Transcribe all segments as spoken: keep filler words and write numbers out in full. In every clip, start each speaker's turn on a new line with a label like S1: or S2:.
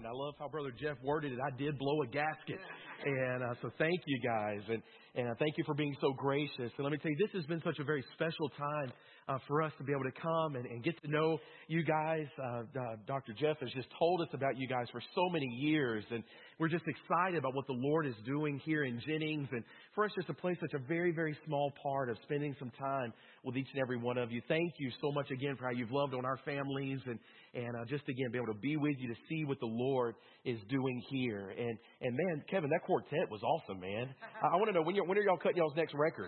S1: And I love how Brother Jeff worded it. I did blow a gasket. And uh, so thank you guys. And, and uh, thank you for being so gracious. And let me tell you, this has been such a very special time uh, for us to be able to come and, and get to know you guys. Uh, uh, Doctor Jeff has just told us about you guys for so many years. And we're just excited about what the Lord is doing here in Jennings. And for us just to play such a very, very small part of spending some time with each and every one of you. Thank you so much again for how you've loved on our families. And, and uh, just again, be able to be with you to see what the Lord is doing here. And, and man, Kevin, that quartet was awesome, man. I, I want to know, when, you're, when are y'all cutting y'all's next record?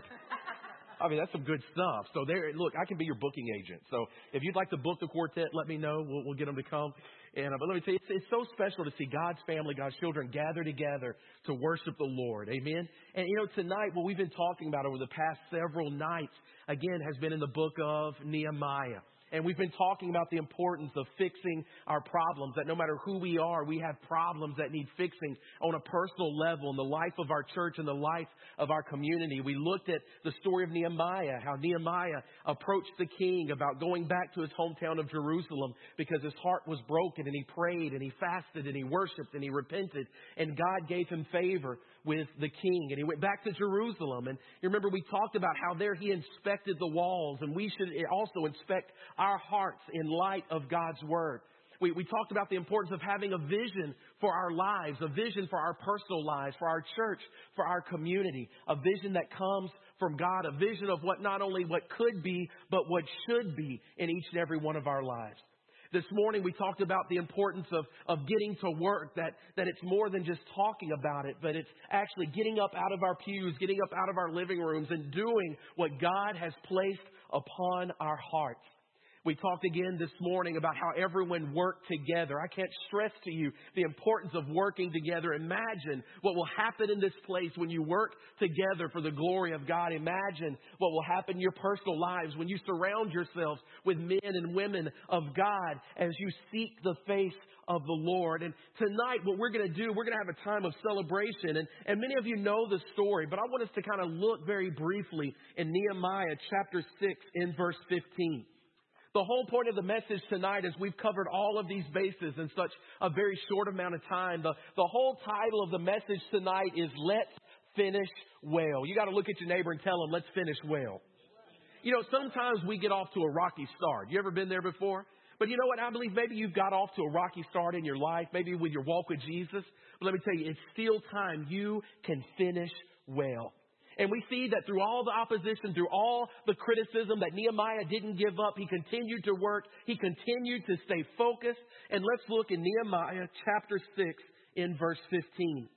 S1: I mean, that's some good stuff. So there, look, I can be your booking agent. So if you'd like to book the quartet, let me know. We'll, we'll get them to come. And, uh, but let me tell you, it's, it's so special to see God's family, God's children gather together to worship the Lord. Amen. And you know, tonight, what we've been talking about over the past several nights, again, has been in the book of Nehemiah. And we've been talking about the importance of fixing our problems, that no matter who we are, we have problems that need fixing on a personal level in the life of our church and the life of our community. We looked at the story of Nehemiah, how Nehemiah approached the king about going back to his hometown of Jerusalem because his heart was broken, and he prayed and he fasted and he worshiped and he repented, and God gave him favor with the king. And he went back to Jerusalem. And you remember we talked about how there he inspected the walls, and we should also inspect our hearts in light of God's word. We, we talked about the importance of having a vision for our lives, a vision for our personal lives, for our church, for our community, a vision that comes from God, a vision of what not only what could be, but what should be in each and every one of our lives. This morning we talked about the importance of, of getting to work, that, that it's more than just talking about it, but it's actually getting up out of our pews, getting up out of our living rooms and doing what God has placed upon our hearts. We talked again this morning about how everyone worked together. I can't stress to you the importance of working together. Imagine what will happen in this place when you work together for the glory of God. Imagine what will happen in your personal lives when you surround yourselves with men and women of God as you seek the face of the Lord. And tonight, what we're going to do, we're going to have a time of celebration. And, and many of you know the story, but I want us to kind of look very briefly in Nehemiah chapter six in verse fifteen. The whole point of the message tonight is we've covered all of these bases in such a very short amount of time. The, the whole title of the message tonight is Let's Finish Well. You got to look at your neighbor and tell them, let's finish well. You know, sometimes we get off to a rocky start. You ever been there before? But you know what? I believe maybe you've got off to a rocky start in your life, maybe with your walk with Jesus. But let me tell you, it's still time you can finish well. And we see that through all the opposition, through all the criticism, that Nehemiah didn't give up. He continued to work. He continued to stay focused. And let's look in Nehemiah chapter six in verse fifteen.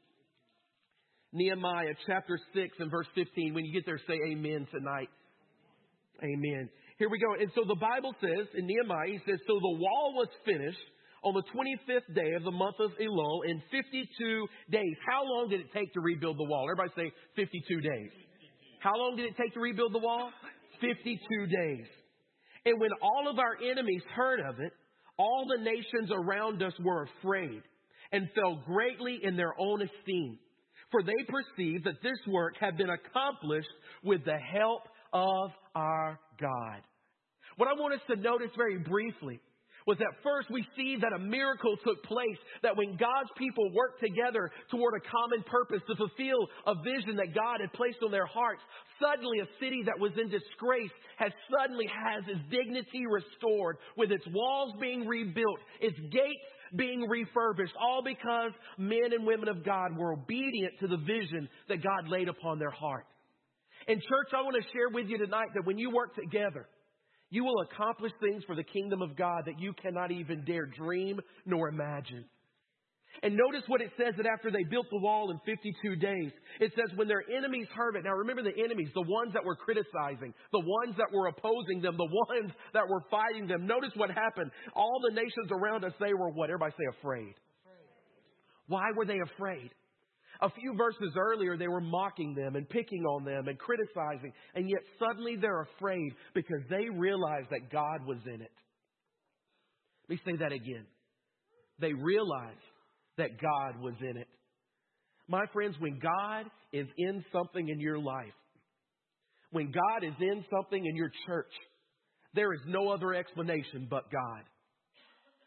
S1: Nehemiah chapter six and verse fifteen. When you get there, say amen tonight. Amen. Here we go. And so the Bible says in Nehemiah, he says, so the wall was finished on the twenty-fifth day of the month of Elul in fifty-two days. How long did it take to rebuild the wall? Everybody say fifty-two days. How long did it take to rebuild the wall? fifty-two days. And when all of our enemies heard of it, all the nations around us were afraid and fell greatly in their own esteem. For they perceived that this work had been accomplished with the help of our God. What I want us to notice very briefly was that first we see that a miracle took place, that when God's people worked together toward a common purpose to fulfill a vision that God had placed on their hearts, suddenly a city that was in disgrace has suddenly has its dignity restored, with its walls being rebuilt, its gates being refurbished, all because men and women of God were obedient to the vision that God laid upon their heart. And church, I want to share with you tonight that when you work together, you will accomplish things for the kingdom of God that you cannot even dare dream nor imagine. And notice what it says that after they built the wall in fifty-two days, it says when their enemies heard it. Now remember the enemies, the ones that were criticizing, the ones that were opposing them, the ones that were fighting them. Notice what happened. All the nations around us, they were what? Everybody say afraid. Afraid. Why were they afraid? A few verses earlier, they were mocking them and picking on them and criticizing. And yet suddenly they're afraid because they realized that God was in it. Let me say that again. They realized that God was in it. My friends, when God is in something in your life, when God is in something in your church, there is no other explanation but God.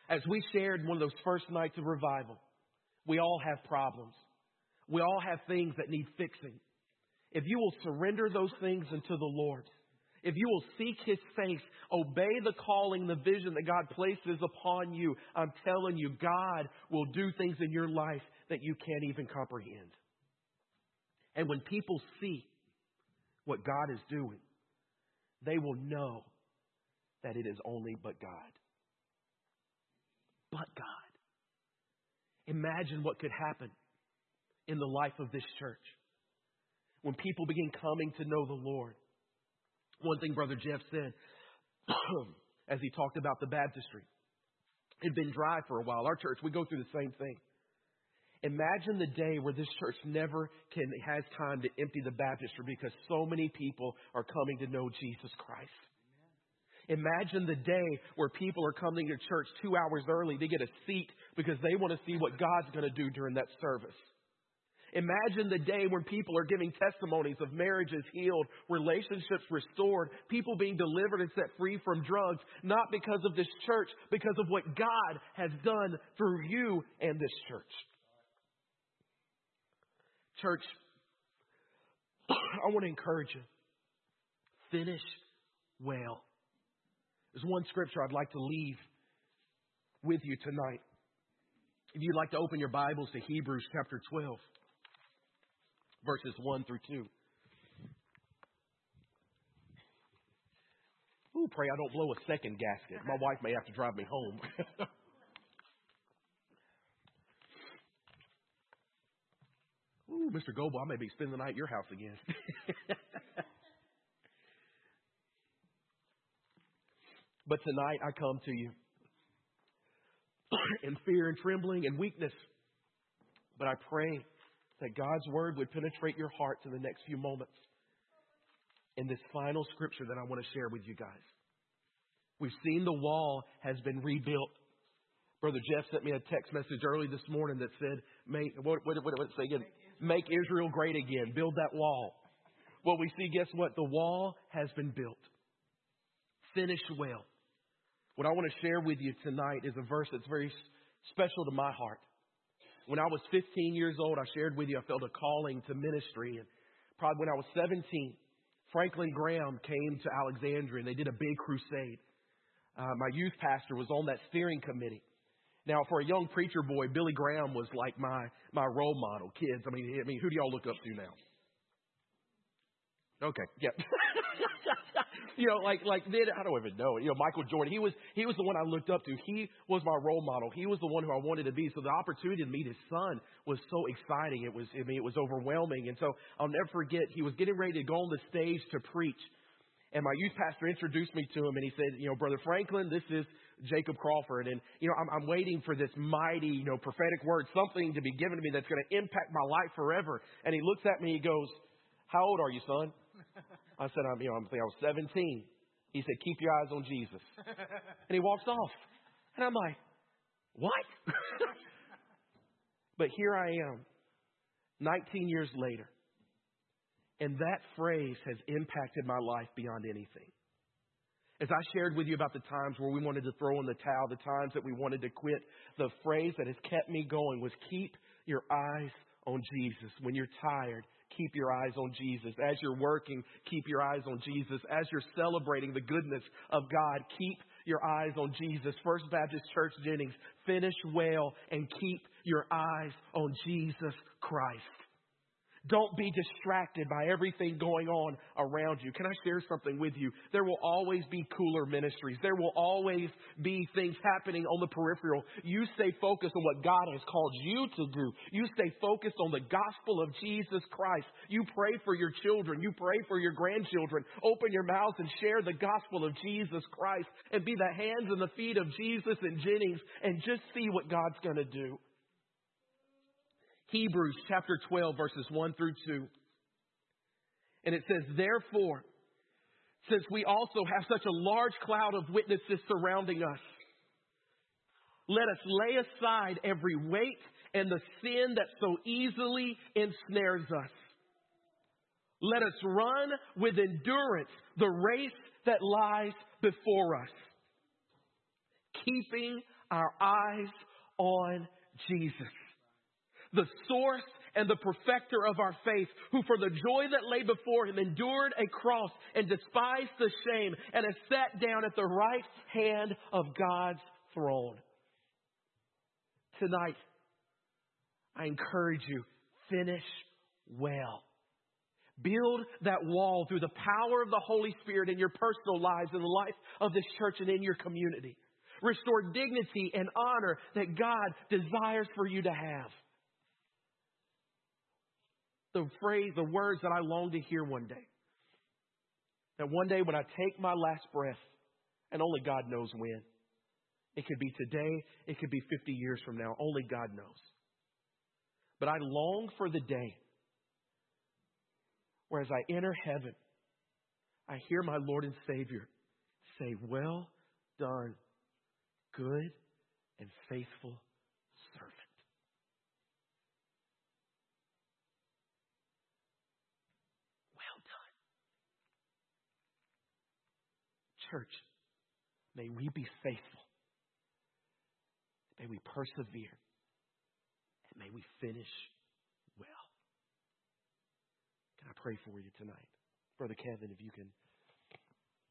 S1: As we shared one of those first nights of revival, we all have problems. We all have things that need fixing. If you will surrender those things unto the Lord, if you will seek His face, obey the calling, the vision that God places upon you, I'm telling you, God will do things in your life that you can't even comprehend. And when people see what God is doing, they will know that it is only but God. But God. Imagine what could happen in the life of this church when people begin coming to know the Lord. One thing Brother Jeff said as he talked about the baptistry, it had been dry for a while. Our church, we go through the same thing. Imagine the day where this church never can has time to empty the baptistry because so many people are coming to know Jesus Christ. Imagine the day where people are coming to church two hours early to get a seat because they want to see what God's going to do during that service. Imagine the day when people are giving testimonies of marriages healed, relationships restored, people being delivered and set free from drugs, not because of this church, because of what God has done through you and this church. Church, I want to encourage you. Finish well. There's one scripture I'd like to leave with you tonight. If you'd like to open your Bibles to Hebrews chapter twelve, verses one through two. Ooh, pray I don't blow a second gasket. My wife may have to drive me home. Ooh, Mister Goble, I may be spending the night at your house again. But tonight I come to you in fear and trembling and weakness. But I pray that God's word would penetrate your hearts in the next few moments in this final scripture that I want to share with you guys. We've seen the wall has been rebuilt. Brother Jeff sent me a text message early this morning that said, make, what, what, what did it say again? Make Israel great again. Build that wall. Well, we see, guess what? The wall has been built. Finish well. What I want to share with you tonight is a verse that's very special to my heart. When I was fifteen years old, I shared with you, I felt a calling to ministry. And probably when I was seventeen, Franklin Graham came to Alexandria and they did a big crusade. Uh, my youth pastor was on that steering committee. Now, for a young preacher boy, Billy Graham was like my, my role model. Kids, I mean, I mean, who do y'all look up to now? Okay, yeah. You know, like, like then, I don't even know. You know, Michael Jordan, he was, he was the one I looked up to. He was my role model. He was the one who I wanted to be. So the opportunity to meet his son was so exciting. It was, I mean, it was overwhelming. And so I'll never forget, he was getting ready to go on the stage to preach. And my youth pastor introduced me to him and he said, you know, Brother Franklin, this is Jacob Crawford. And, you know, I'm, I'm waiting for this mighty, you know, prophetic word, something to be given to me that's going to impact my life forever. And he looks at me, he goes, how old are you, son? I said, I'm, you know, I'm thinking I was seventeen. He said, keep your eyes on Jesus. And he walks off. And I'm like, what? But here I am, nineteen years later. And that phrase has impacted my life beyond anything. As I shared with you about the times where we wanted to throw in the towel, the times that we wanted to quit, the phrase that has kept me going was keep your eyes on Jesus. When you're tired, keep your eyes on Jesus. As you're working, keep your eyes on Jesus. As you're celebrating the goodness of God, keep your eyes on Jesus. First Baptist Church Jennings, finish well and keep your eyes on Jesus Christ. Don't be distracted by everything going on around you. Can I share something with you? There will always be cooler ministries. There will always be things happening on the peripheral. You stay focused on what God has called you to do. You stay focused on the gospel of Jesus Christ. You pray for your children. You pray for your grandchildren. Open your mouths and share the gospel of Jesus Christ and be the hands and the feet of Jesus and Jennings and just see what God's going to do. Hebrews chapter twelve, verses one through two. And it says, therefore, since we also have such a large cloud of witnesses surrounding us, let us lay aside every weight and the sin that so easily ensnares us. Let us run with endurance the race that lies before us, keeping our eyes on Jesus, the source and the perfecter of our faith, who for the joy that lay before him endured a cross and despised the shame and has sat down at the right hand of God's throne. Tonight, I encourage you, finish well. Build that wall through the power of the Holy Spirit in your personal lives, in the life of this church, and in your community. Restore dignity and honor that God desires for you to have. The phrase, the words that I long to hear one day. That one day when I take my last breath, and only God knows when. It could be today, it could be fifty years from now. Only God knows. But I long for the day where as I enter heaven, I hear my Lord and Savior say, "Well done, good and faithful servant." Well done. Church, may we be faithful. May we persevere. And may we finish well. Can I pray for you tonight? Brother Kevin, if you can